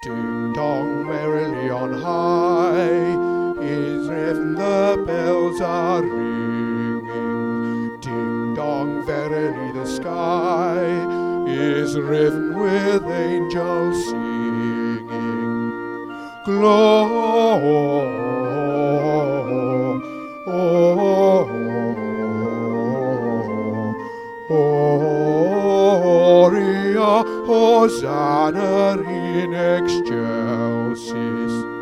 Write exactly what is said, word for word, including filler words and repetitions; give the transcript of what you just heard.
Ding dong merrily on high is heaven, the bells are ringing. Ding dong verily the sky is riven with angels singing. Gloria, Hosanna in excelsis.